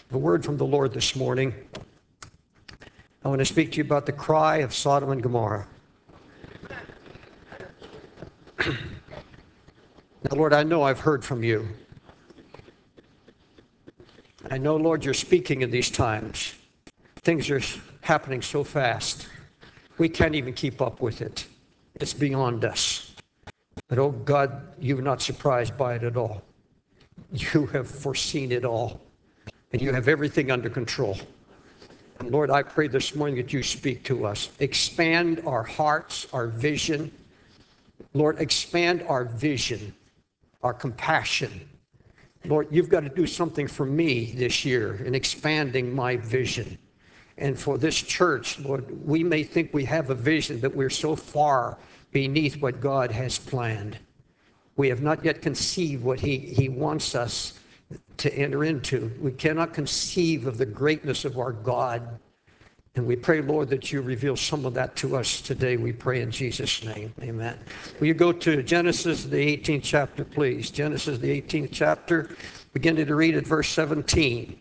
A word from the Lord this morning. I want to speak to you about the cry of Sodom and Gomorrah. Now, Lord, I know I've heard from you. I know, Lord, you're speaking in these times. Things are happening so fast. We can't even keep up with it. It's beyond us. But, oh God, you're not surprised by it at all. You have foreseen it all. And you have everything under control. And Lord, I pray this morning that you speak to us. Expand our hearts, our vision. Lord, expand our vision, our compassion. Lord, you've got to do something for me this year in expanding my vision. And for this church, Lord, we may think we have a vision, but we're so far beneath what God has planned. We have not yet conceived what He wants us to enter into. We cannot conceive of the greatness of our God. And we pray, Lord, that you reveal some of that to us today. We pray in Jesus' name. Amen. Will you go to Genesis, the 18th chapter, please? Genesis, the 18th chapter, beginning to read at verse 17.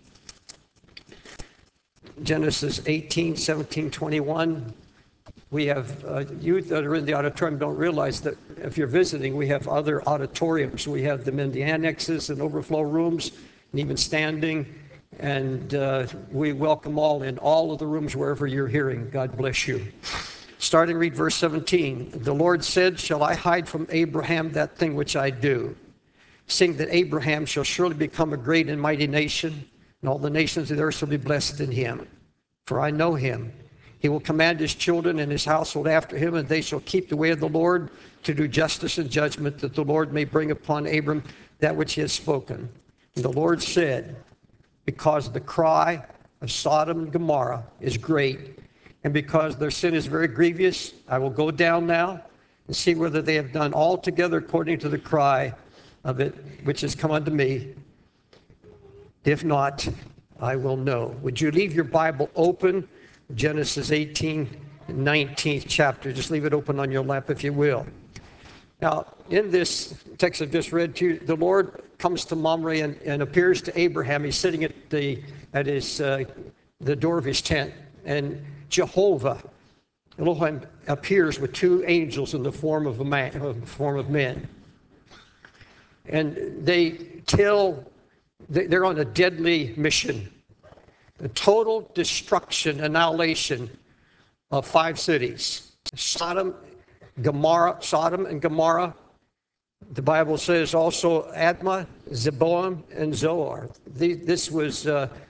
Genesis 18, 17, 21. We have youth that are in the auditorium don't realize that if you're visiting, we have other auditoriums. We have them in the annexes and overflow rooms and even standing. And we welcome all in all of the rooms wherever you're hearing. God bless you. Starting read verse 17. The Lord said, shall I hide from Abraham that thing which I do? Seeing that Abraham shall surely become a great and mighty nation, and all the nations of the earth shall be blessed in him. For I know him. He will command his children and his household after him, and they shall keep the way of the Lord to do justice and judgment, that the Lord may bring upon Abram that which he has spoken. And the Lord said, because the cry of Sodom and Gomorrah is great, and because their sin is very grievous, I will go down now and see whether they have done altogether according to the cry of it which has come unto me. If not, I will know. Would you leave your Bible open? Genesis 18, 19th chapter. Just leave it open on your lap if you will. Now, in this text I've just read to you, the Lord comes to Mamre and appears to Abraham. He's sitting at the door of his tent, and Jehovah, Elohim, appears with two angels in the form of men. And they're on a deadly mission. The total destruction, annihilation of 5 cities. Sodom and Gomorrah. The Bible says also Admah, Zeboim, and Zoar. This was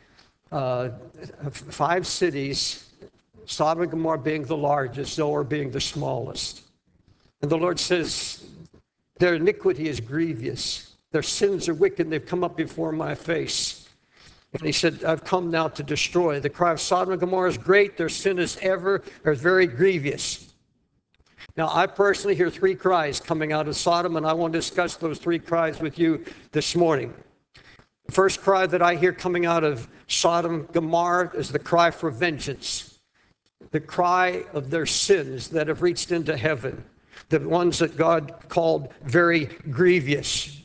5 cities, Sodom and Gomorrah being the largest, Zoar being the smallest. And the Lord says, their iniquity is grievous. Their sins are wicked. They've come up before my face. And he said, I've come now to destroy. The cry of Sodom and Gomorrah is great. Their sin is very grievous. Now, I personally hear 3 cries coming out of Sodom, and I want to discuss those 3 cries with you this morning. The first cry that I hear coming out of Sodom and Gomorrah is the cry for vengeance. The cry of their sins that have reached into heaven. The ones that God called very grievous.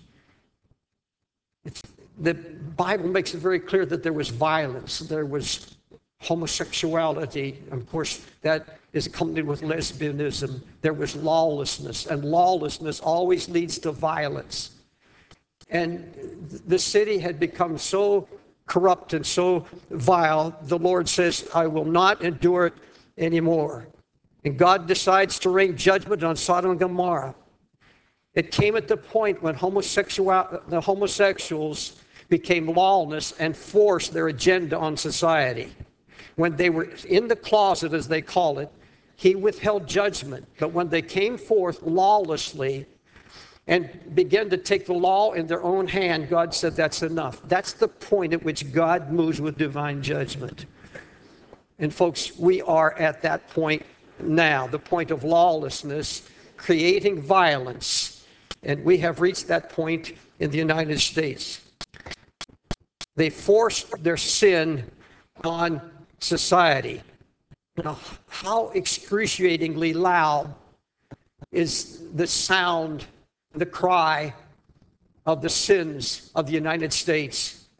The Bible makes it very clear that there was violence, there was homosexuality. Of course, that is accompanied with lesbianism. There was lawlessness, and lawlessness always leads to violence. And the city had become so corrupt and so vile, the Lord says, I will not endure it anymore. And God decides to rain judgment on Sodom and Gomorrah. It came at the point when the homosexuals became lawless and forced their agenda on society. When they were in the closet, as they call it, he withheld judgment. But when they came forth lawlessly and began to take the law in their own hand, God said, that's enough. That's the point at which God moves with divine judgment. And folks, we are at that point now, the point of lawlessness, creating violence. And we have reached that point in the United States. They forced their sin on society. Now, how excruciatingly loud is the sound, the cry of the sins of the United States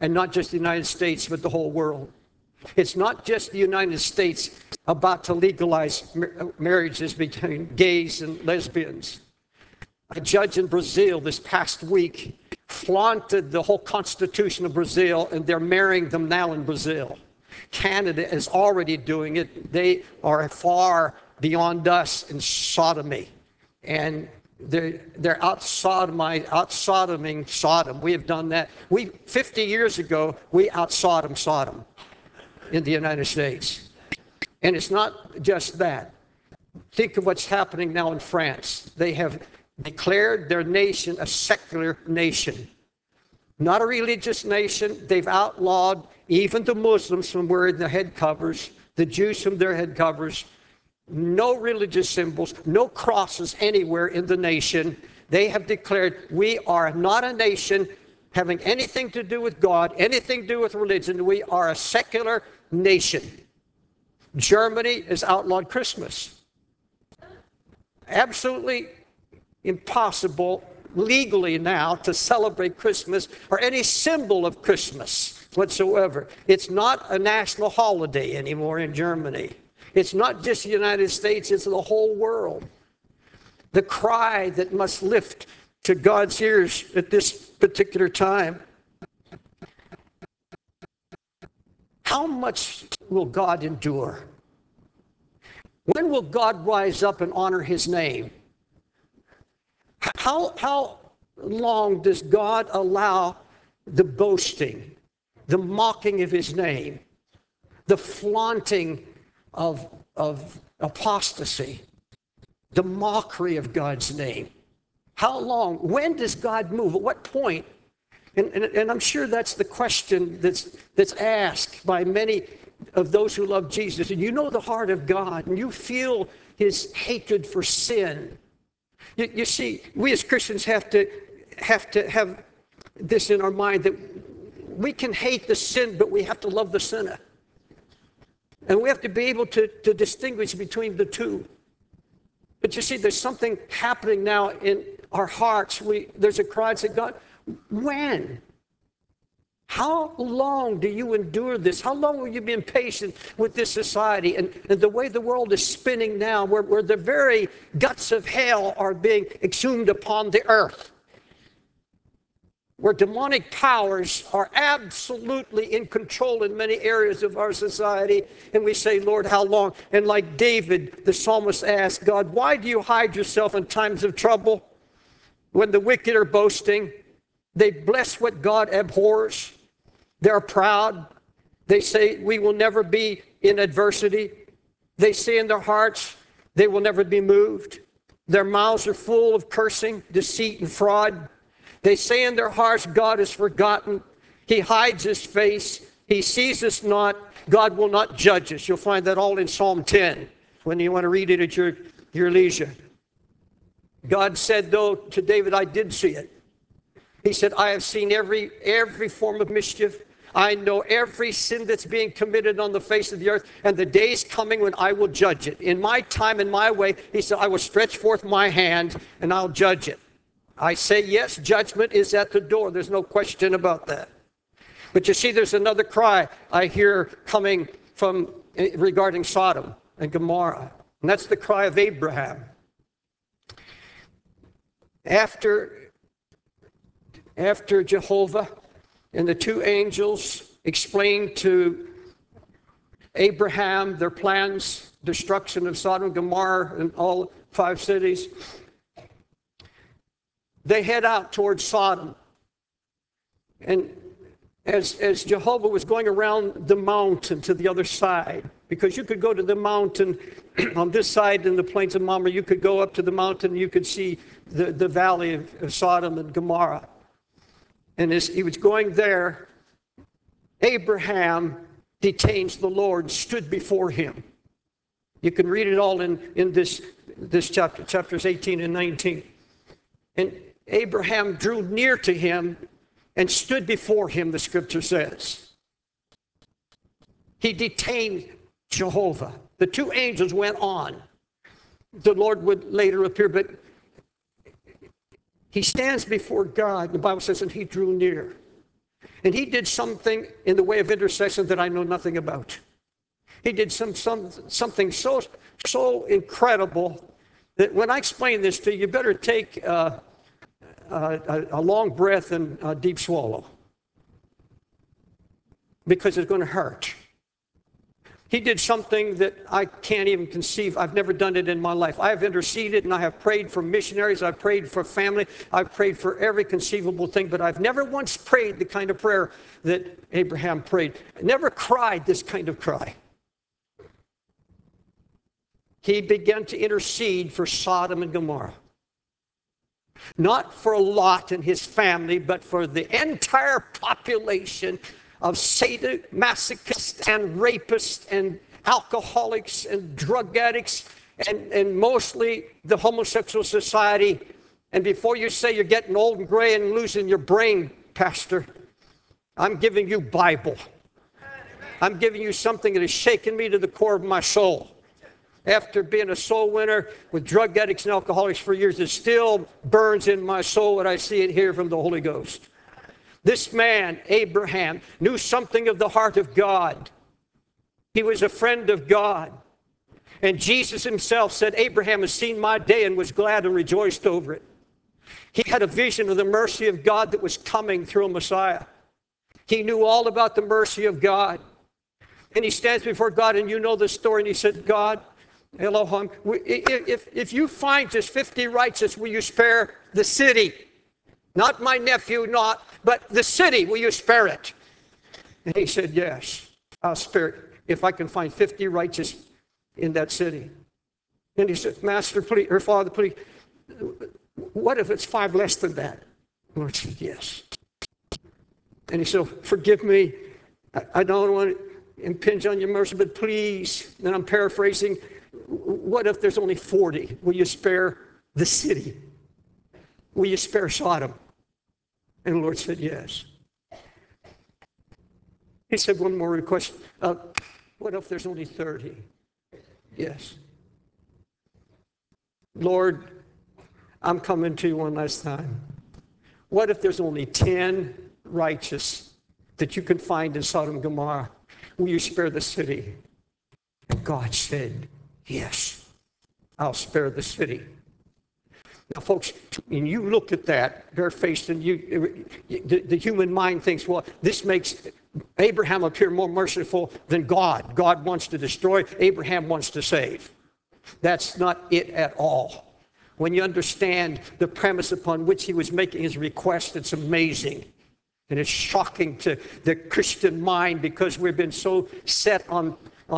and not just the United States, but the whole world. It's not just the United States about to legalize marriages between gays and lesbians. A judge in Brazil this past week flaunted the whole constitution of Brazil, and they're marrying them now in Brazil. Canada is already doing it. They are far beyond us in sodomy. And they're out-sodoming Sodom. We have done that. 50 years ago, we out-Sodom Sodom in the United States. And it's not just that. Think of what's happening now in France. They have declared their nation a secular nation, not a religious nation. They've outlawed even the Muslims from wearing their head covers, the Jews from their head covers, no religious symbols, no crosses anywhere in the nation. They have declared we are not a nation having anything to do with God, anything to do with religion. We are a secular nation. Germany has outlawed Christmas. Absolutely impossible legally now to celebrate Christmas or any symbol of Christmas whatsoever. It's not a national holiday anymore in Germany. It's not just the United States, it's the whole world. The cry that must lift to God's ears at this particular time. How much will God endure? When will God rise up and honor his name? How long does God allow the boasting, the mocking of his name, the flaunting of apostasy, the mockery of God's name? How long? When does God move? At what point? And I'm sure that's the question that's asked by many of those who love Jesus. And you know the heart of God, and you feel his hatred for sin. You see, we as Christians have to have this in our mind, that we can hate the sin, but we have to love the sinner. And we have to be able to distinguish between the two. But you see, there's something happening now in our hearts. There's a cry that says, God, when? How long do you endure this? How long will you be impatient with this society and the way the world is spinning now, where the very guts of hell are being exhumed upon the earth? Where demonic powers are absolutely in control in many areas of our society. And we say, Lord, how long? And like David, the psalmist asked God, why do you hide yourself in times of trouble? When the wicked are boasting, they bless what God abhors. They're proud. They say, we will never be in adversity. They say in their hearts, they will never be moved. Their mouths are full of cursing, deceit, and fraud. They say in their hearts, God is forgotten. He hides his face. He sees us not. God will not judge us. You'll find that all in Psalm 10 when you want to read it at your leisure. God said, though, to David, I did see it. He said, I have seen every form of mischief. I know every sin that's being committed on the face of the earth, and the day is coming when I will judge it. In my time and my way, he said, I will stretch forth my hand and I'll judge it. I say, yes, judgment is at the door. There's no question about that. But you see, there's another cry I hear coming from regarding Sodom and Gomorrah, and that's the cry of Abraham. After Jehovah and the two angels explained to Abraham their plans, destruction of Sodom and Gomorrah and all 5 cities, they head out towards Sodom. And as Jehovah was going around the mountain to the other side, because you could go to the mountain on this side in the plains of Mamre, you could go up to the mountain, you could see the valley of Sodom and Gomorrah. And as he was going there, Abraham detains the Lord, stood before him. You can read it all in this chapter, chapters 18 and 19. And Abraham drew near to him and stood before him, the scripture says. He detained Jehovah. The two angels went on. The Lord would later appear, but he stands before God. The Bible says, and he drew near. And he did something in the way of intercession that I know nothing about. He did something so incredible that when I explain this to you, you better take a long breath and a deep swallow, because it's going to hurt. He did something that I can't even conceive. I've never done it in my life. I have interceded and I have prayed for missionaries. I've prayed for family. I've prayed for every conceivable thing, but I've never once prayed the kind of prayer that Abraham prayed. I never cried this kind of cry. He began to intercede for Sodom and Gomorrah. Not for Lot and his family, but for the entire population of sadomasochists and rapists and alcoholics and drug addicts and mostly the homosexual society. And before you say you're getting old and gray and losing your brain, Pastor, I'm giving you Bible. I'm giving you something that has shaken me to the core of my soul. After being a soul winner with drug addicts and alcoholics for years, it still burns in my soul when I see it here from the Holy Ghost. This man, Abraham, knew something of the heart of God. He was a friend of God. And Jesus himself said, Abraham has seen my day and was glad and rejoiced over it. He had a vision of the mercy of God that was coming through a Messiah. He knew all about the mercy of God. And he stands before God, and you know the story, and he said, God, Elohim, if you find just 50 righteous, will you spare the city? Not my nephew, but the city, will you spare it? And he said, yes, I'll spare it if I can find 50 righteous in that city. And he said, Master, please, or Father, please, what if it's 5 less than that? The Lord said, yes. And he said, forgive me. I don't want to impinge on your mercy, but please, and I'm paraphrasing, what if there's only 40? Will you spare the city? Will you spare Sodom? And the Lord said, yes. He said, one more request. What if there's only 30? Yes. Lord, I'm coming to you one last time. What if there's only 10 righteous that you can find in Sodom and Gomorrah? Will you spare the city? And God said, yes, I'll spare the city. Now, folks, when you look at that, barefaced, and the human mind thinks, well, this makes Abraham appear more merciful than God. God wants to destroy, Abraham wants to save. That's not it at all. When you understand the premise upon which he was making his request, it's amazing. And it's shocking to the Christian mind because we've been so set on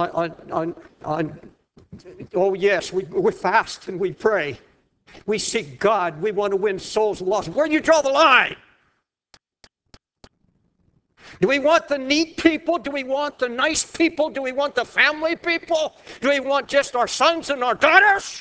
oh yes, we fast and we pray. We seek God. We want to win souls lost. Where do you draw the line? Do we want the neat people? Do we want the nice people? Do we want the family people? Do we want just our sons and our daughters?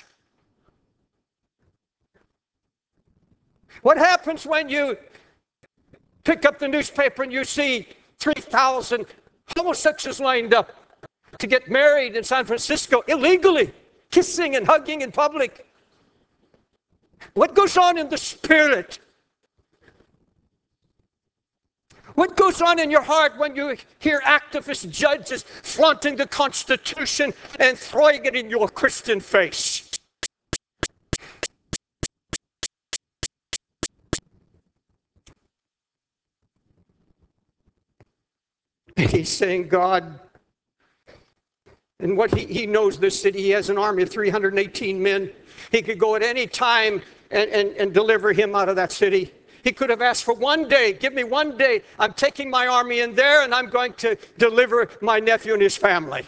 What happens when you pick up the newspaper and you see 3,000 homosexuals lined up to get married in San Francisco illegally, kissing and hugging in public? What goes on in the spirit? What goes on in your heart when you hear activist judges flaunting the Constitution and throwing it in your Christian face? And he's saying, God, and what he knows this city, he has an army of 318 men. He could go at any time and deliver him out of that city. He could have asked for one day. Give me one day. I'm taking my army in there and I'm going to deliver my nephew and his family.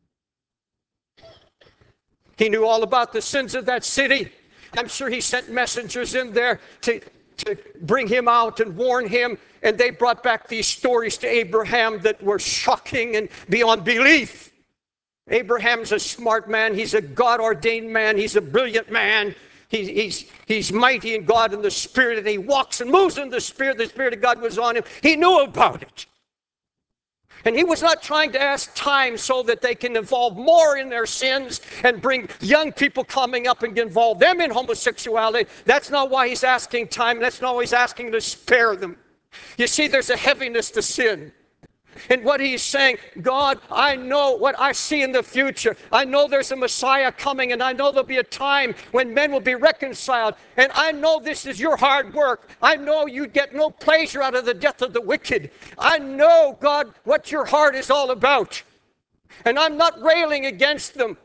He knew all about the sins of that city. I'm sure he sent messengers in there to bring him out and warn him. And they brought back these stories to Abraham that were shocking and beyond belief. Abraham's a smart man. He's a God-ordained man. He's a brilliant man. He's mighty in God and the Spirit, and he walks and moves in the Spirit. The Spirit of God was on him. He knew about it. And he was not trying to ask time so that they can involve more in their sins and bring young people coming up and involve them in homosexuality. That's not why he's asking time. That's not why he's asking to spare them. You see, there's a heaviness to sin. And what he's saying, God, I know what I see in the future. I know there's a Messiah coming, and I know there'll be a time when men will be reconciled. And I know this is your hard work. I know you get no pleasure out of the death of the wicked. I know, God, what your heart is all about. And I'm not railing against them.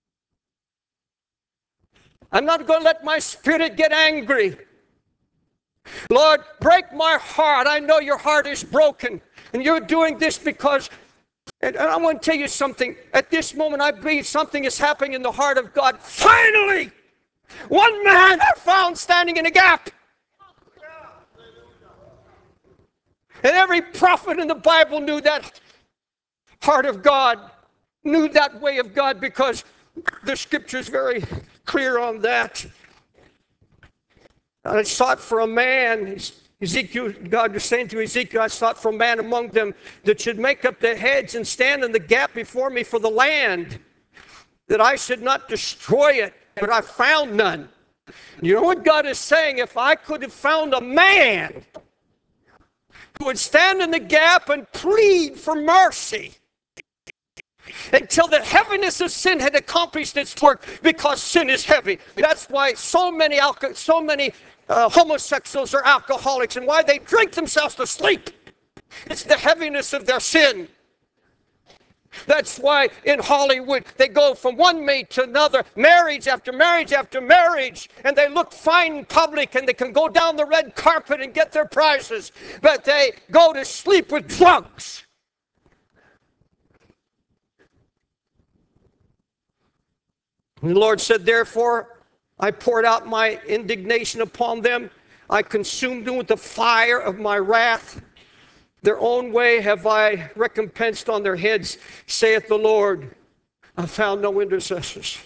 I'm not going to let my spirit get angry. Lord, break my heart. I know your heart is broken. And you're doing this because, and I want to tell you something. At this moment, I believe something is happening in the heart of God. Finally, one man I found standing in a gap. And every prophet in the Bible knew that heart of God, knew that way of God, because the scripture is very clear on that. I sought for a man. Ezekiel, God was saying to Ezekiel, I sought for a man among them that should make up the hedge and stand in the gap before me for the land, that I should not destroy it, but I found none. You know what God is saying? If I could have found a man who would stand in the gap and plead for mercy until the heaviness of sin had accomplished its work, because sin is heavy. That's why so many homosexuals are alcoholics, and why they drink themselves to sleep. It's the heaviness of their sin. That's why in Hollywood they go from one mate to another, marriage after marriage after marriage, and they look fine in public, and they can go down the red carpet and get their prizes, but they go to sleep with drugs. And the Lord said, therefore, I poured out my indignation upon them. I consumed them with the fire of my wrath. Their own way have I recompensed on their heads, saith the Lord. I found no intercessors.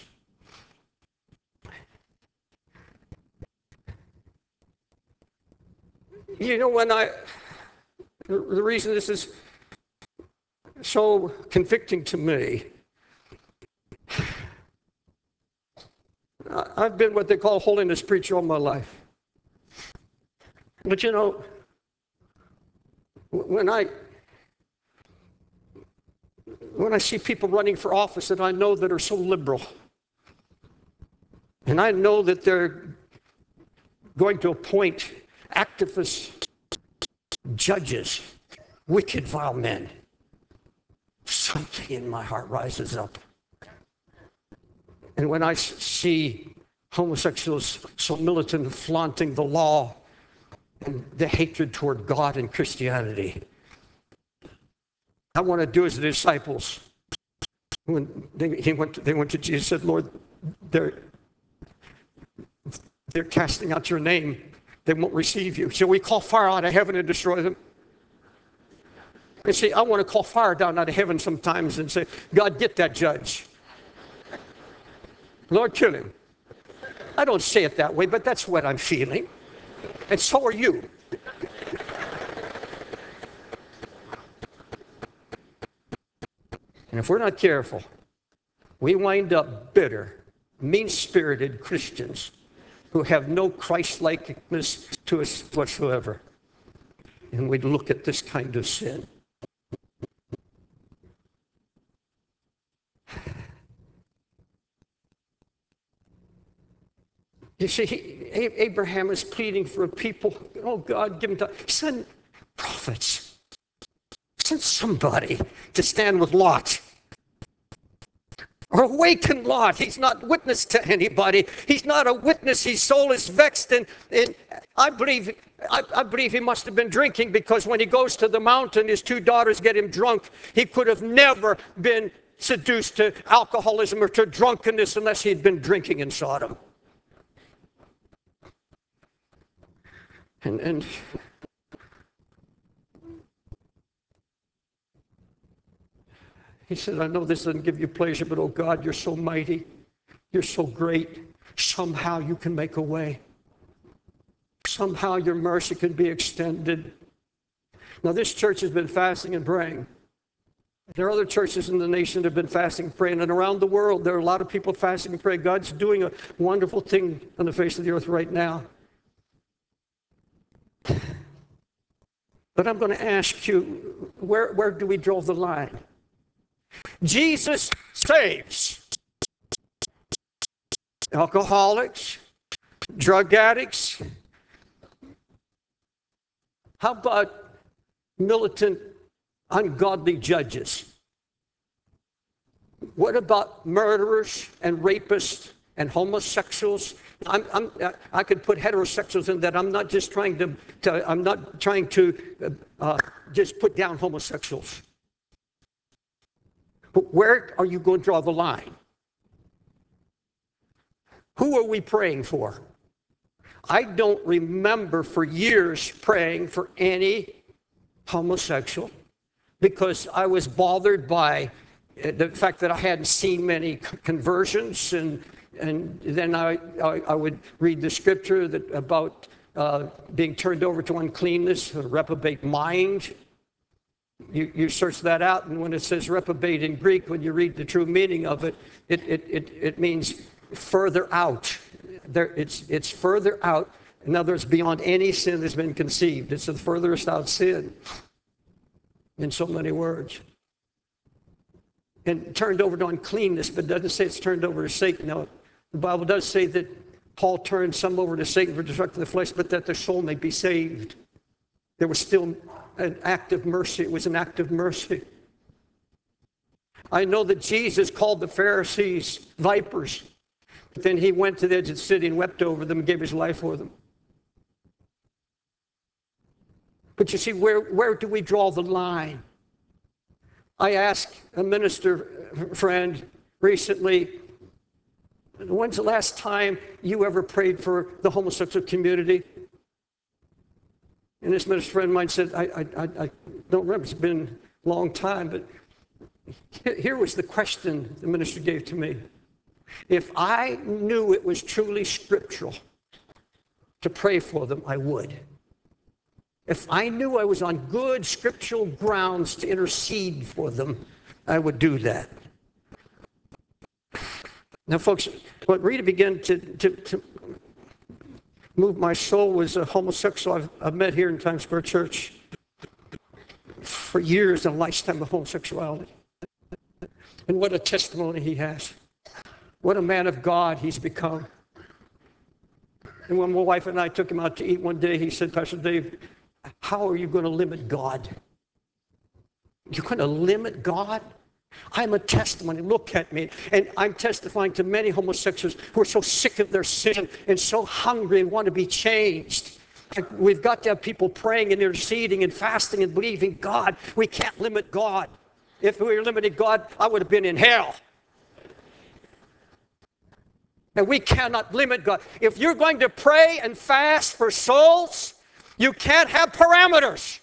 You know, the reason this is so convicting to me, I've been what they call a holiness preacher all my life. But you know, when I see people running for office that I know that are so liberal, and I know that they're going to appoint activist judges, wicked, vile men, something in my heart rises up. And when I see homosexuals so militant and flaunting the law and the hatred toward God and Christianity, I want to do as the disciples. When they went to Jesus and said, Lord, they're casting out your name. They won't receive you. Shall we call fire out of heaven and destroy them? And see, I want to call fire down out of heaven sometimes and say, God, get that judge. Lord, kill him. I don't say it that way, but that's what I'm feeling. And so are you. And if we're not careful, we wind up bitter, mean-spirited Christians who have no Christ-likeness to us whatsoever. And we look at this kind of sin. You see, Abraham is pleading for a people. Oh, God, give him time. Send prophets. Send somebody to stand with Lot. Or awaken Lot. He's not witness to anybody. He's not a witness. His soul is vexed. And I believe he must have been drinking, because when he goes to the mountain, his two daughters get him drunk. He could have never been seduced to alcoholism or to drunkenness unless he'd been drinking in Sodom. And he said, I know this doesn't give you pleasure, but oh God, you're so mighty. You're so great. Somehow you can make a way. Somehow your mercy can be extended. Now, this church has been fasting and praying. There are other churches in the nation that have been fasting and praying, and around the world there are a lot of people fasting and praying. God's doing a wonderful thing on the face of the earth right now. But I'm going to ask you, where do we draw the line? Jesus saves alcoholics, drug addicts. How about militant, ungodly judges? What about murderers and rapists and homosexuals? I could put heterosexuals in that. I'm not just trying to just put down homosexuals. But where are you going to draw the line? Who are we praying for? I don't remember for years praying for any homosexual because I was bothered by the fact that I hadn't seen many conversions, and then I would read the scripture about being turned over to uncleanness, a reprobate mind. You search that out, and when it says reprobate in Greek, when you read the true meaning of it, it means further out. It's further out. In other words, beyond any sin that's been conceived. It's the furthest out sin, in so many words. And turned over to uncleanness, but it doesn't say it's turned over to Satan. Now, the Bible does say that Paul turned some over to Satan for destruction of the flesh, but that their soul may be saved. There was still an act of mercy. It was an act of mercy. I know that Jesus called the Pharisees vipers, but then he went to the edge of the city and wept over them and gave his life for them. But you see, where do we draw the line? I asked a minister friend recently, when's the last time you ever prayed for the homosexual community? And this minister friend of mine said, I don't remember, it's been a long time, but here was the question the minister gave to me. If I knew it was truly scriptural to pray for them, I would. If I knew I was on good scriptural grounds to intercede for them, I would do that. Now, folks, what really began to move my soul was a homosexual I've met here in Times Square Church for years, a lifetime of homosexuality. And what a testimony he has. What a man of God he's become. And when my wife and I took him out to eat one day, he said, Pastor Dave, how are you going to limit God? You're going to limit God? I'm a testimony. Look at me. And I'm testifying to many homosexuals who are so sick of their sin and so hungry and want to be changed. And we've got to have people praying and interceding and fasting and believing God. We can't limit God. If we were limiting God, I would have been in hell. And we cannot limit God. If you're going to pray and fast for souls, you can't have parameters.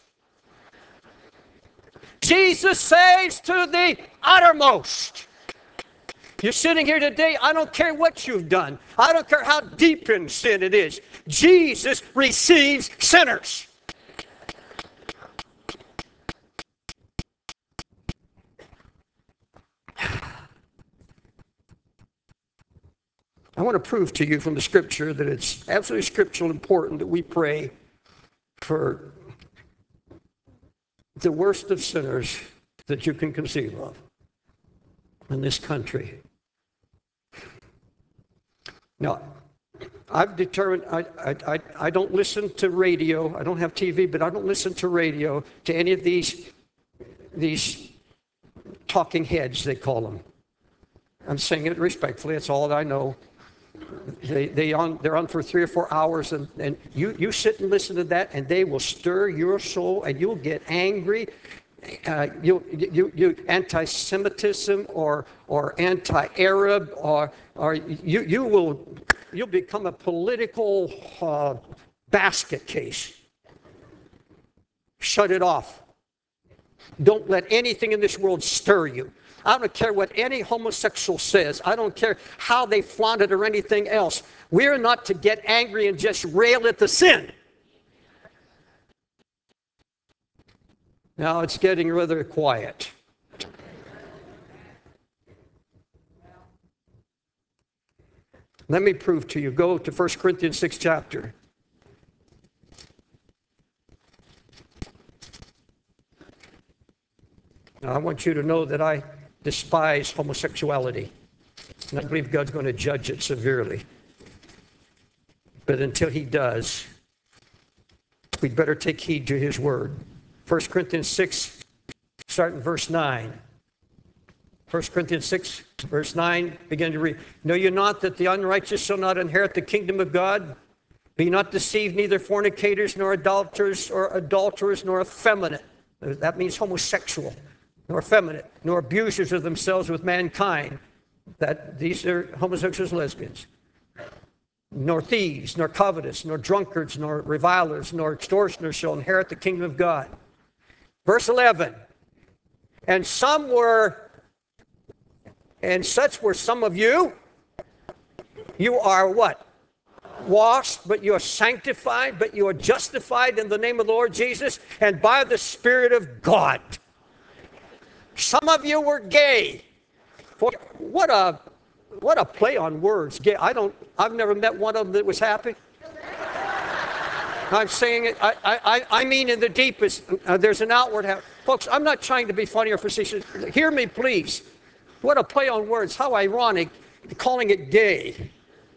Jesus saves to the uttermost. You're sitting here today, I don't care what you've done. I don't care how deep in sin it is. Jesus receives sinners. I want to prove to you from the scripture that it's absolutely scriptural important that we pray for the worst of sinners that you can conceive of in this country. Now, I've determined I don't listen to radio. I don't have TV, but I don't listen to radio, to any of these talking heads, they call them. I'm saying it respectfully. That's all that I know. They're on for 3 or 4 hours, and you sit and listen to that, and they will stir your soul, and you'll get angry. You anti-Semitism or anti-Arab, or you'll become a political basket case. Shut it off. Don't let anything in this world stir you. I don't care what any homosexual says. I don't care how they flaunt it or anything else. We're not to get angry and just rail at the sin. Now it's getting rather quiet. Let me prove to you. Go to 1 Corinthians 6 chapter. Now, I want you to know that I despise homosexuality, and I believe God's going to judge it severely. But until he does, we'd better take heed to his word. 1 Corinthians 6, starting verse 9. 1 Corinthians 6, verse 9, begin to read. Know you not that the unrighteous shall not inherit the kingdom of God? Be not deceived, neither fornicators, nor adulterers, nor effeminate. That means homosexual, nor effeminate, nor abusers of themselves with mankind. These are homosexuals, lesbians. Nor thieves, nor covetous, nor drunkards, nor revilers, nor extortioners shall inherit the kingdom of God. Verse 11. And such were some of you. You are what? Washed, but you are sanctified, but you are justified in the name of the Lord Jesus and by the Spirit of God. Some of you were gay. What a play on words. Gay. I've never met one of them that was happy. I'm saying it, I mean in the deepest, there's an outward habit. Folks, I'm not trying to be funny or facetious. Hear me, please. What a play on words. How ironic, calling it gay.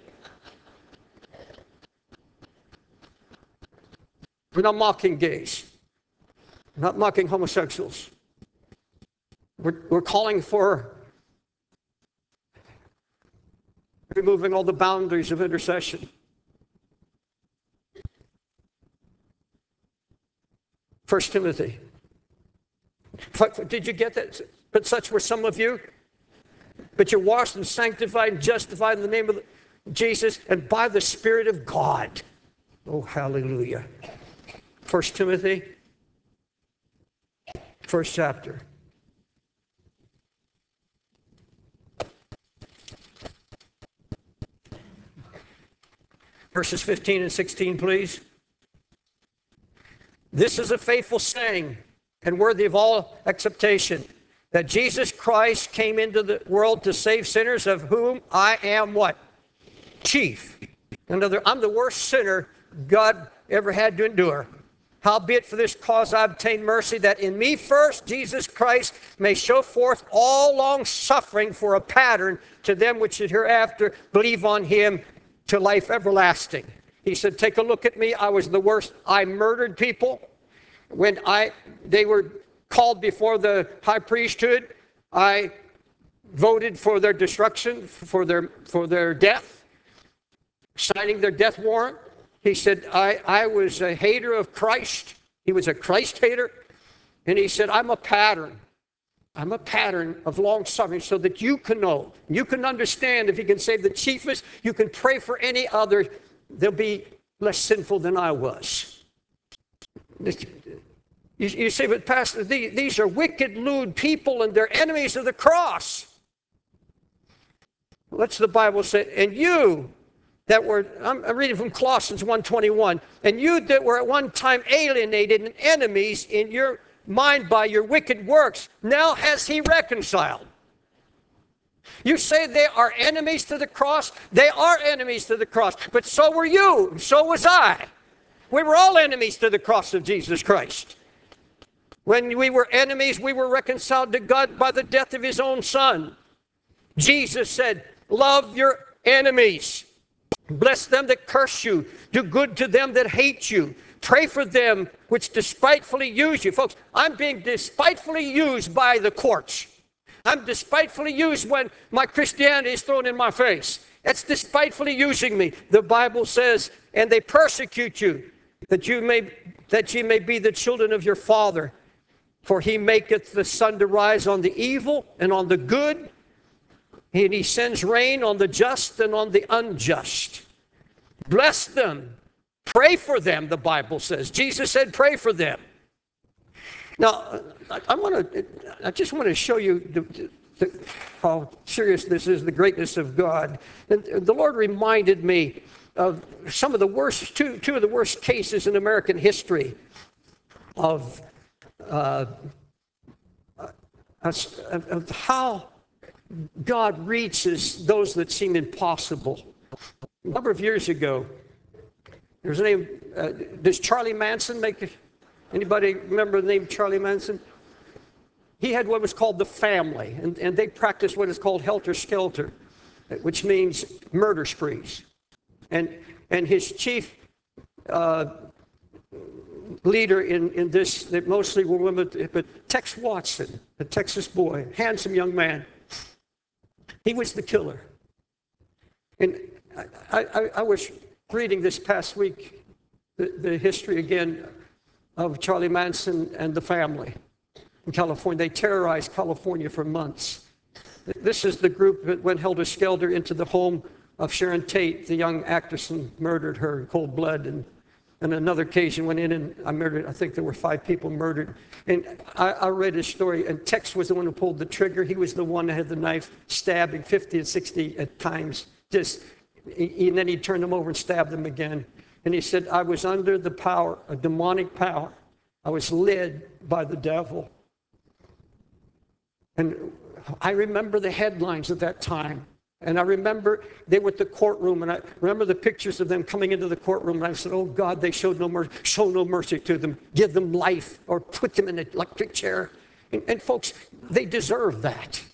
We're not mocking gays. We're not mocking homosexuals. We're calling for removing all the boundaries of intercession. 1 Timothy. Did you get that? But such were some of you. But you're washed and sanctified and justified in the name of Jesus and by the Spirit of God. Oh, hallelujah. 1 Timothy, first chapter. Verses 15 and 16, please. This is a faithful saying and worthy of all acceptation, that Jesus Christ came into the world to save sinners, of whom I am what? Chief. Another, I'm the worst sinner God ever had to endure. Howbeit for this cause I obtained mercy, that in me first Jesus Christ may show forth all long suffering for a pattern to them which should hereafter believe on him to life everlasting. He said, take a look at me. I was the worst. I murdered people. When they were called before the high priesthood, I voted for their destruction, for their death, signing their death warrant. He said, I was a hater of Christ. He was a Christ hater. And he said, I'm a pattern. I'm a pattern of long suffering so that you can know, you can understand. If you can save the chiefest, you can pray for any other. They'll be less sinful than I was. You say, but Pastor, these are wicked, lewd people and they're enemies of the cross. What's the Bible say? And you that were, I'm reading from Colossians 1:21, and you that were at one time alienated and enemies in your mind by your wicked works, now has he reconciled. You say they are enemies to the cross? They are enemies to the cross, but so were you, and so was I. We were all enemies to the cross of Jesus Christ. When we were enemies, we were reconciled to God by the death of his own Son. Jesus said, love your enemies. Bless them that curse you. Do good to them that hate you. Pray for them which despitefully use you. Folks, I'm being despitefully used by the courts. I'm despitefully used when my Christianity is thrown in my face. That's despitefully using me. The Bible says, and they persecute you, that ye may be the children of your Father. For he maketh the sun to rise on the evil and on the good, and he sends rain on the just and on the unjust. Bless them. Pray for them, the Bible says. Jesus said, pray for them. Now, I just want to show you how serious this is, the greatness of God. And the Lord reminded me of some of the worst, two of the worst cases in American history of how God reaches those that seem impossible. A number of years ago, there's a name, does Charlie Manson anybody remember the name Charlie Manson? he had what was called the family, and they practiced what is called helter-skelter, which means murder sprees. And his chief leader in this, that mostly were women, but Tex Watson, a Texas boy, handsome young man, he was the killer. And I was reading this past week the history again of Charlie Manson and the family in California. They terrorized California for months. This is the group that went helter-skelter into the home of Sharon Tate, the young actress, and murdered her in cold blood. And on another occasion went in and I think there were 5 people murdered. And I read his story, and Tex was the one who pulled the trigger. He was the one that had the knife, stabbing 50 and 60 at times. And then he turned them over and stabbed them again. And he said, I was under the power, a demonic power. I was led by the devil. And I remember the headlines at that time. And I remember they were at the courtroom, and I remember the pictures of them coming into the courtroom, and I said, oh God, they showed no mercy. Show no mercy to them. Give them life or put them in an electric chair. And folks, they deserve that.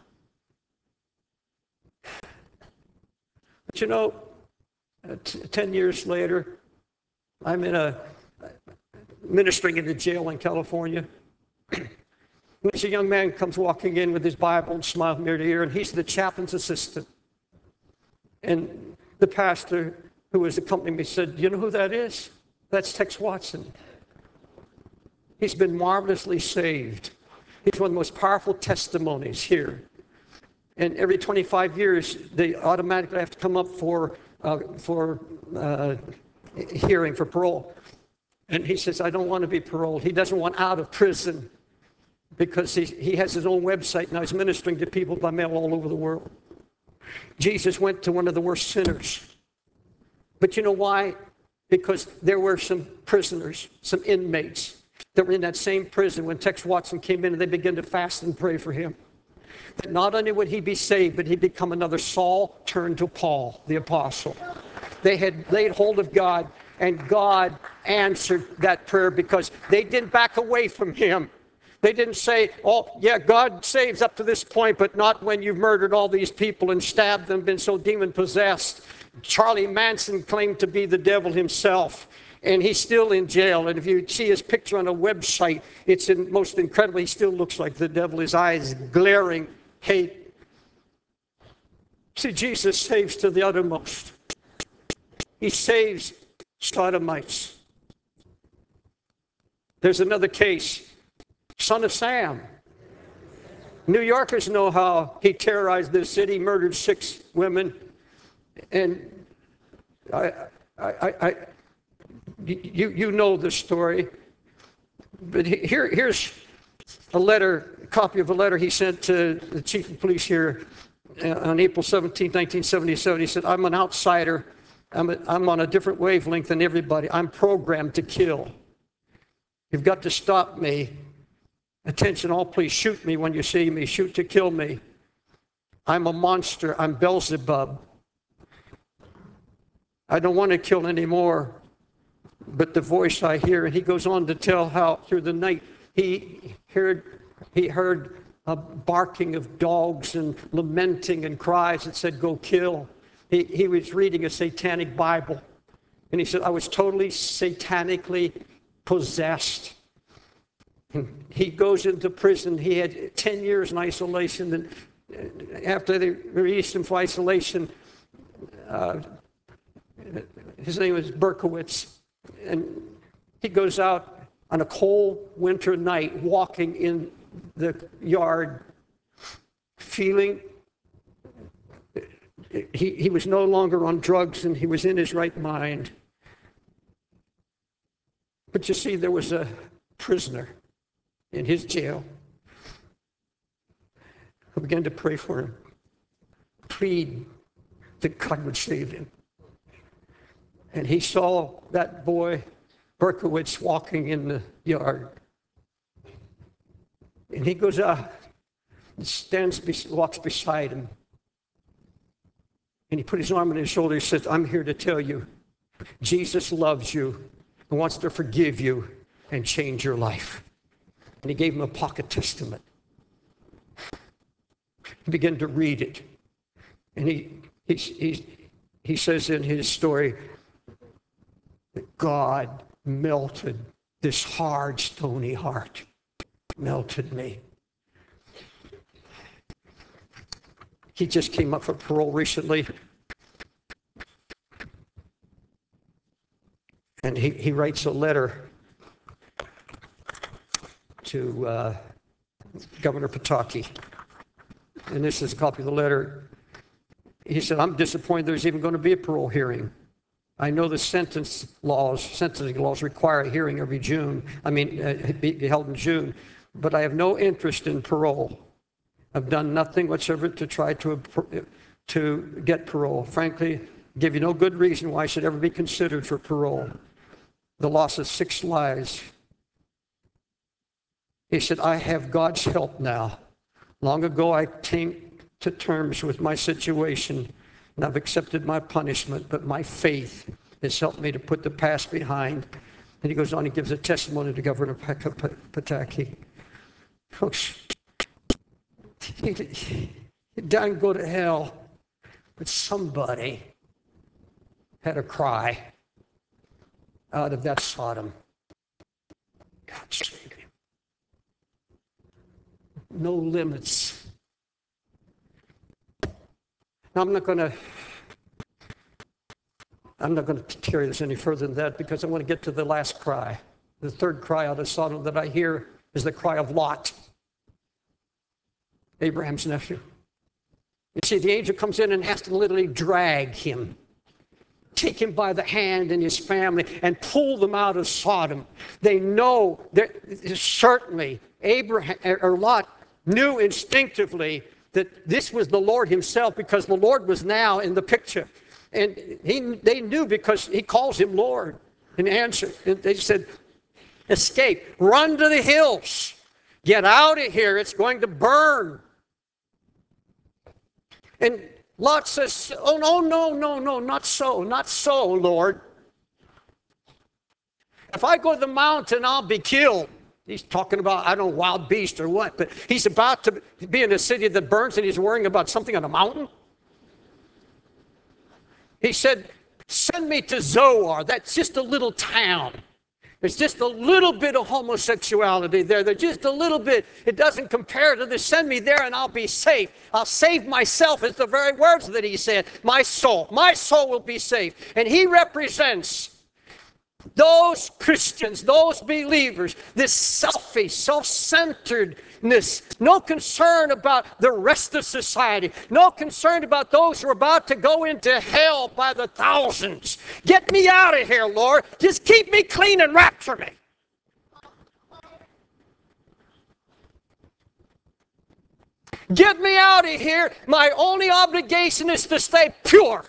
But you know, 10 years later, I'm ministering in a jail in California. There's a young man comes walking in with his Bible and smile from ear to ear, and he's the chaplain's assistant. And the pastor who was accompanying me said, you know who that is? That's Tex Watson. He's been marvelously saved. He's one of the most powerful testimonies here. And every 25 years, they automatically have to come up for hearing for parole. And he says, I don't want to be paroled. He doesn't want out of prison, because he has his own website now. He's ministering to people by mail all over the world. Jesus went to one of the worst sinners. But you know why? Because there were some prisoners, some inmates that were in that same prison when Tex Watson came in, and they began to fast and pray for him. That not only would he be saved, but he'd become another Saul turned to Paul, the apostle. They had laid hold of God, and God answered that prayer because they didn't back away from him. They didn't say, oh, yeah, God saves up to this point, but not when you've murdered all these people and stabbed them, been so demon-possessed. Charlie Manson claimed to be the devil himself, and he's still in jail. And if you see his picture on a website, it's most incredible. He still looks like the devil, his eyes glaring hate. See, Jesus saves to the uttermost. He saves sodomites. There's another case. Son of Sam. New Yorkers know how he terrorized this city, murdered 6 women. And you know the story. But here's a copy of a letter he sent to the chief of police here on April 17, 1977. He said, I'm an outsider. I'm on a different wavelength than everybody. I'm programmed to kill. You've got to stop me. Attention all, please shoot me when you see me. Shoot to kill me. I'm a monster. I'm Beelzebub. I don't want to kill anymore, but the voice I hear. And he goes on to tell how through the night he heard a barking of dogs and lamenting and cries that said, go kill. He was reading a satanic Bible. And he said, I was totally satanically possessed. And he goes into prison. He had 10 years in isolation. And after they released him from isolation, his name was Berkowitz. And he goes out on a cold winter night, walking in the yard, feeling he was no longer on drugs and he was in his right mind. But you see, there was a prisoner in his jail who began to pray for him, plead that God would save him. And he saw that boy, Berkowitz, walking in the yard. And he goes out and walks beside him. And he put his arm on his shoulder. He says, I'm here to tell you, Jesus loves you and wants to forgive you and change your life. And he gave him a pocket testament. He began to read it. And he says in his story that God melted this hard, stony heart. Melted me. He just came up for parole recently. And he writes a letter to Governor Pataki. And this is a copy of the letter. He said, I'm disappointed there's even going to be a parole hearing. I know the sentencing laws require a hearing every June. Be held in June. But I have no interest in parole. I've done nothing whatsoever to try to get parole. Frankly, give you no good reason why I should ever be considered for parole. The loss of 6 lives. He said, I have God's help now. Long ago, I came to terms with my situation, and I've accepted my punishment, but my faith has helped me to put the past behind. And he goes on, he gives a testimony to Governor Pataki. Folks, he didn't go to hell, but somebody had a cry out of that Sodom. God save him. No limits. Now, I'm not going to carry this any further than that because I want to get to the last cry. The third cry out of Sodom that I hear is the cry of Lot, Abraham's nephew. You see, the angel comes in and has to literally drag him, take him by the hand and his family, and pull them out of Sodom. They know that certainly Abraham or Lot knew instinctively that this was the Lord himself because the Lord was now in the picture. And they knew because he calls him Lord and answered. And they said, escape, run to the hills, get out of here, it's going to burn. And Lot says, oh, no, not so, Lord. If I go to the mountain, I'll be killed. He's talking about, I don't know, wild beast or what, but he's about to be in a city that burns and he's worrying about something on a mountain. He said, send me to Zoar. That's just a little town. There's just a little bit of homosexuality there. There's just a little bit. It doesn't compare to this. Send me there and I'll be safe. I'll save myself. It's the very words that he said. My soul will be saved. And he represents those Christians, those believers, this selfish, self-centeredness, no concern about the rest of society, no concern about those who are about to go into hell by the thousands. Get me out of here, Lord. Just keep me clean and rapture me. Get me out of here. My only obligation is to stay pure.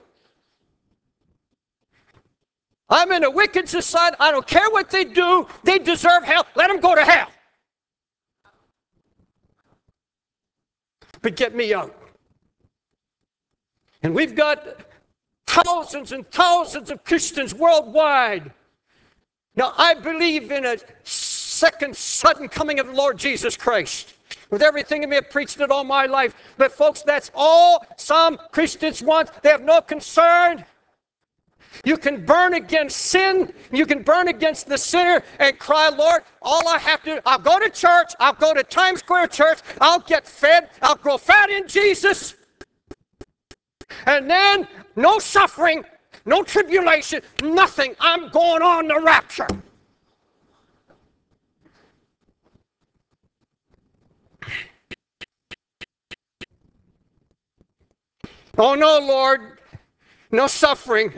I'm in a wicked society. I don't care what they do. They deserve hell. Let them go to hell. But get me out. And we've got thousands and thousands of Christians worldwide. Now, I believe in a second sudden coming of the Lord Jesus Christ. With everything in me, I've preached it all my life. But folks, that's all some Christians want. They have no concern. You can burn against sin. You can burn against the sinner and cry, Lord, all I have to do, I'll go to church. I'll go to Times Square Church. I'll get fed. I'll grow fat in Jesus. And then no suffering, no tribulation, nothing. I'm going on the rapture. Oh, no, Lord, no suffering.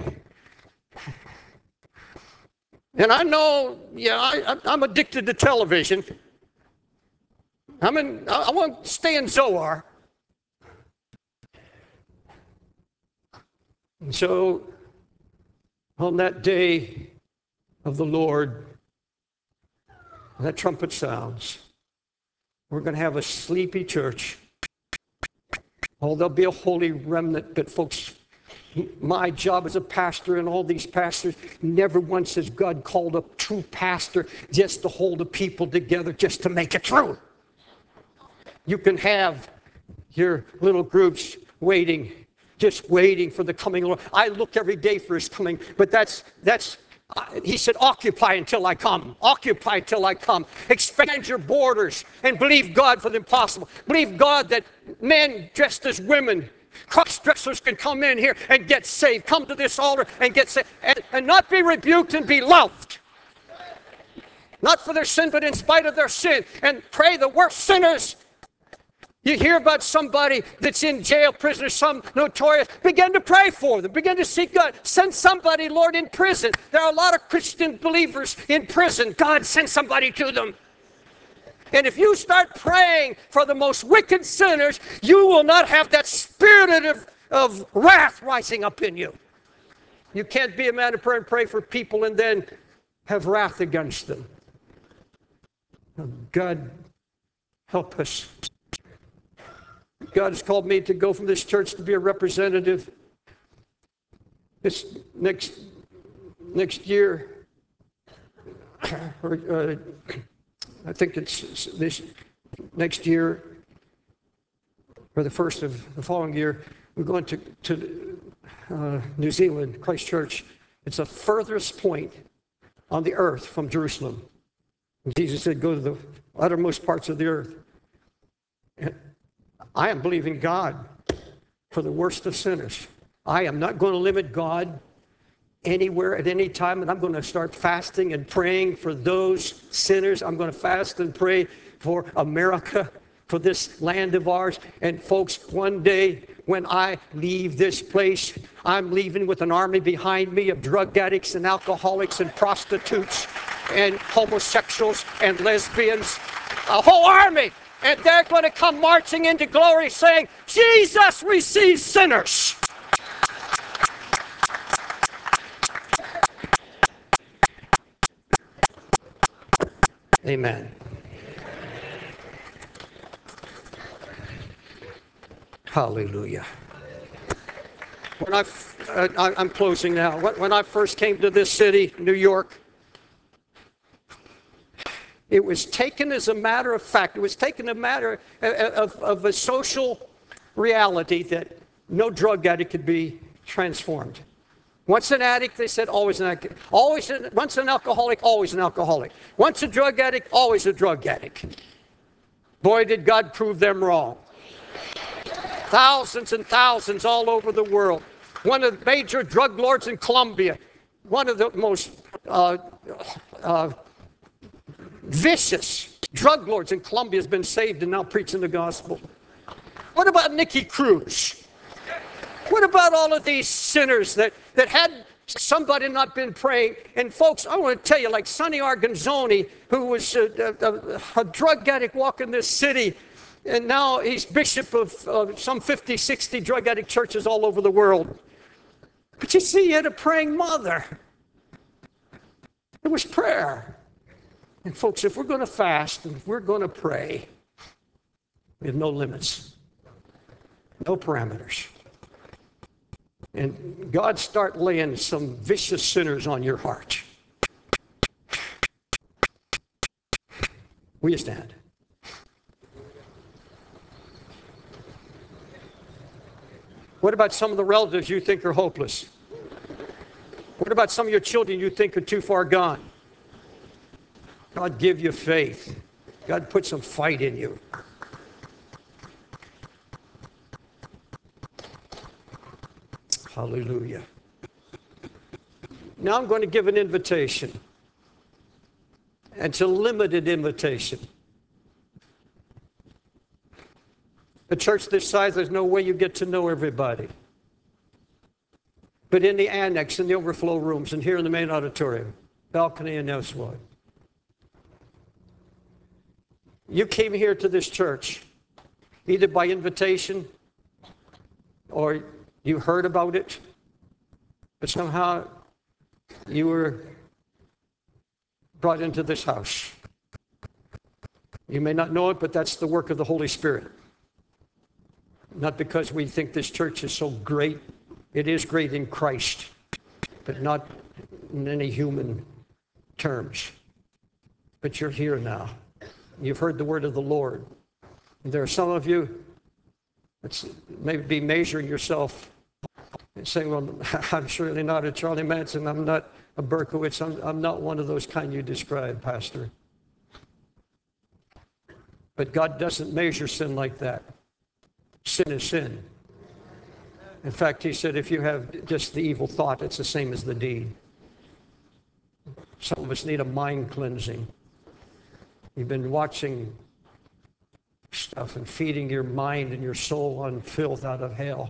And I know, I'm addicted to television. I want to stay in Zoar. And so, on that day of the Lord, that trumpet sounds, we're going to have a sleepy church. Oh, there'll be a holy remnant, but folks, my job as a pastor and all these pastors, never once has God called a true pastor just to hold the people together, just to make it true. You can have your little groups waiting, just waiting for the coming Lord. I look every day for his coming, but he said, occupy until I come. Occupy till I come. Expand your borders and believe God for the impossible. Believe God that men dressed as women, cross-dressers, can come in here and get saved. Come to this altar and get saved. And not be rebuked and be loved. Not for their sin, but in spite of their sin. And pray the worst sinners. You hear about somebody that's in jail, prisoner, some notorious. Begin to pray for them. Begin to seek God. Send somebody, Lord, in prison. There are a lot of Christian believers in prison. God, send somebody to them. And if you start praying for the most wicked sinners, you will not have that spirit of wrath rising up in you. You can't be a man of prayer and pray for people and then have wrath against them. God, help us. God has called me to go from this church to be a representative. This next year, or I think it's this next year, or the first of the following year, we're going to New Zealand, Christchurch. It's the furthest point on the earth from Jerusalem. And Jesus said, go to the uttermost parts of the earth. And I am believing God for the worst of sinners. I am not going to limit God anywhere at any time, and I'm going to start fasting and praying for those sinners. I'm going to fast and pray for America, for this land of ours. And folks, one day when I leave this place, I'm leaving with an army behind me of drug addicts and alcoholics and prostitutes and homosexuals and lesbians, a whole army. And they're going to come marching into glory saying, Jesus receives sinners. Amen. Hallelujah. I'm closing now. When I first came to this city, New York, it was taken as a matter of fact. It was taken a matter of a social reality that no drug addict could be transformed. Once an addict, they said, always an addict. Once an alcoholic, always an alcoholic. Once a drug addict, always a drug addict. Boy, did God prove them wrong. Thousands and thousands all over the world. One of the major drug lords in Colombia, one of the most vicious drug lords in Colombia, has been saved and now preaching the gospel. What about Nicky Cruz? What about all of these sinners that had somebody not been praying? And folks, I want to tell you, like Sonny Arganzoni, who was a drug addict walking this city, and now he's bishop of some 50, 60 drug addict churches all over the world. But you see, he had a praying mother. It was prayer. And folks, if we're going to fast and if we're going to pray, we have no limits, no parameters. And God start laying some vicious sinners on your heart. Will you stand? What about some of the relatives you think are hopeless? What about some of your children you think are too far gone? God give you faith. God put some fight in you. Hallelujah. Now I'm going to give an invitation. And it's a limited invitation. A church this size, there's no way you get to know everybody. But in the annex, in the overflow rooms, and here in the main auditorium, balcony and elsewhere, you came here to this church either by invitation or you heard about it, but somehow you were brought into this house. You may not know it, but that's the work of the Holy Spirit. Not because we think this church is so great. It is great in Christ, but not in any human terms. But you're here now. You've heard the word of the Lord. There are some of you It's maybe measuring yourself and saying, well, I'm surely not a Charlie Manson. I'm not a Berkowitz. I'm not one of those kind you described, Pastor. But God doesn't measure sin like that. Sin is sin. In fact, he said if you have just the evil thought, it's the same as the deed. Some of us need a mind cleansing. You've been watching stuff and feeding your mind and your soul on filth out of hell.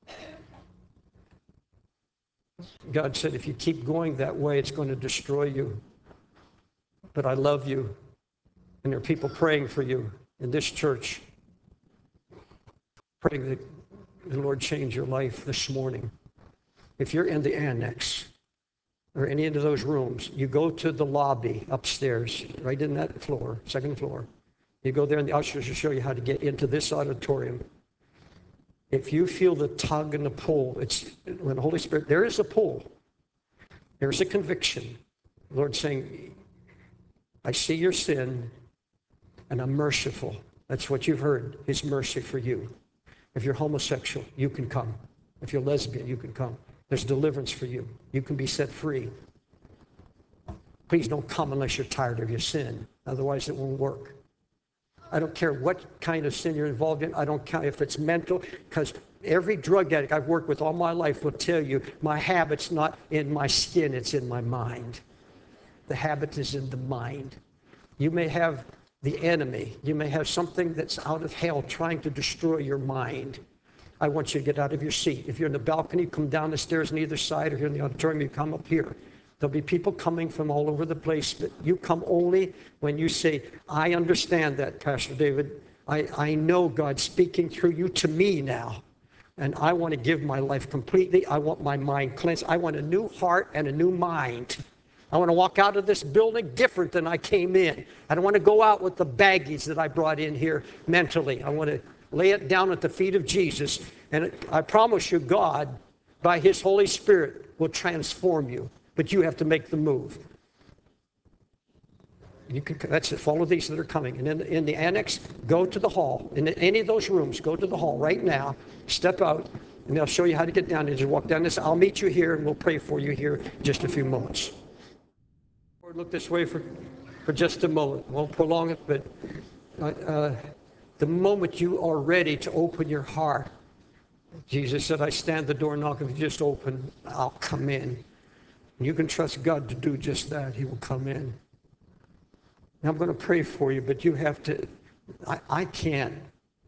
God said if you keep going that way, it's going to destroy you. But I love you. And there are people praying for you in this church, praying that the Lord change your life this morning. If you're in the annex or any of those rooms, you go to the lobby upstairs, right in that floor, second floor. You go there and the ushers will show you how to get into this auditorium. If you feel the tug and the pull, it's when the Holy Spirit, there is a pull. There's a conviction. The Lord's saying, I see your sin and I'm merciful. That's what you've heard, his mercy for you. If you're homosexual, you can come. If you're lesbian, you can come. There's deliverance for you. You can be set free. Please don't come unless you're tired of your sin. Otherwise, it won't work. I don't care what kind of sin you're involved in. I don't care if it's mental, because every drug addict I've worked with all my life will tell you my habit's not in my skin, it's in my mind. The habit is in the mind. You may have the enemy. You may have something that's out of hell trying to destroy your mind. I want you to get out of your seat. If you're in the balcony, come down the stairs on either side, or here in the auditorium, you come up here. There'll be people coming from all over the place, but you come only when you say, I understand that, Pastor David. I know God's speaking through you to me now, and I want to give my life completely. I want my mind cleansed. I want a new heart and a new mind. I want to walk out of this building different than I came in. I don't want to go out with the baggage that I brought in here mentally. I want to lay it down at the feet of Jesus. And I promise you, God, by his Holy Spirit, will transform you. But you have to make the move. You can, that's it. Follow these that are coming. And in the annex, go to the hall. In any of those rooms, go to the hall right now. Step out, and they'll show you how to get down there. Just walk down this. I'll meet you here, and we'll pray for you here in just a few moments. Lord, look this way for just a moment. Won't prolong it, but the moment you are ready to open your heart, Jesus said, I stand at the door and knock. If you just open, I'll come in. And you can trust God to do just that. He will come in. And I'm going to pray for you, but you have to, I can't,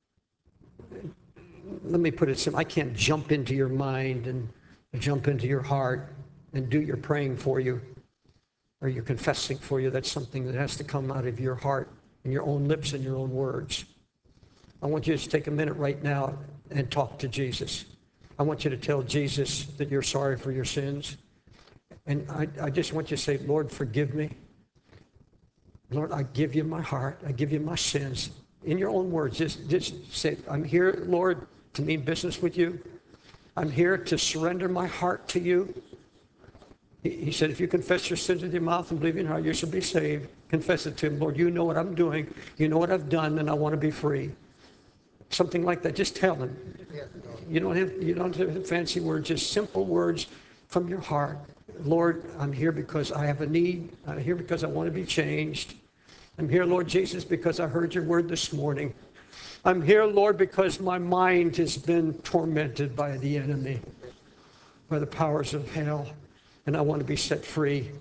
let me put it simply, I can't jump into your mind and jump into your heart and do your praying for you or your confessing for you. That's something that has to come out of your heart and your own lips and your own words. I want you to just take a minute right now and talk to Jesus. I want you to tell Jesus that you're sorry for your sins. And I just want you to say, Lord, forgive me. Lord, I give you my heart. I give you my sins. In your own words, just say, I'm here, Lord, to mean business with you. I'm here to surrender my heart to you. He said, if you confess your sins with your mouth and believe in your heart, you shall be saved. Confess it to him. Lord, you know what I'm doing. You know what I've done, and I want to be free. Something like that. Just tell him. You don't have fancy words, just simple words from your heart. Lord, I'm here because I have a need. I'm here because I want to be changed. I'm here, Lord Jesus, because I heard your word this morning. I'm here, Lord, because my mind has been tormented by the enemy, by the powers of hell, and I want to be set free.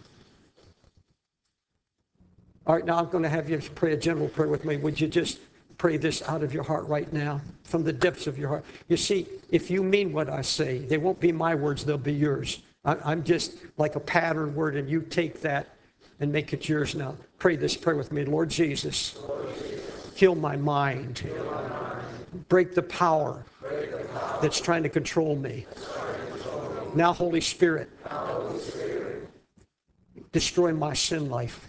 All right, now I'm going to have you pray a general prayer with me. Would you just pray this out of your heart right now, from the depths of your heart? You see, if you mean what I say, they won't be my words, they'll be yours. I'm just like a pattern word, and you take that and make it yours now. Pray this prayer with me. Lord Jesus, heal my mind. Break the power that's trying to control me. Now, Holy Spirit, destroy my sin life.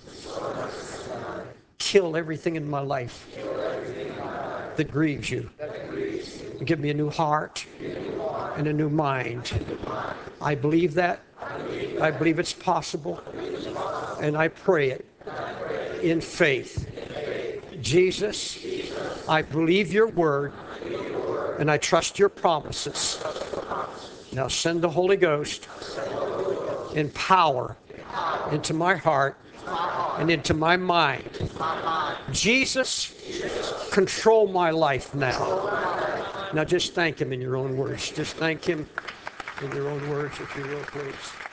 Kill everything in my life that grieves you. Give me a new heart and a new mind. I believe that. I believe it's possible. And I pray it in faith. Jesus, I believe your word and I trust your promises. Now send the Holy Ghost in power into my heart and into my mind. Jesus, control my life now. Now just thank him in your own words. Just thank him in your own words, if you will, please.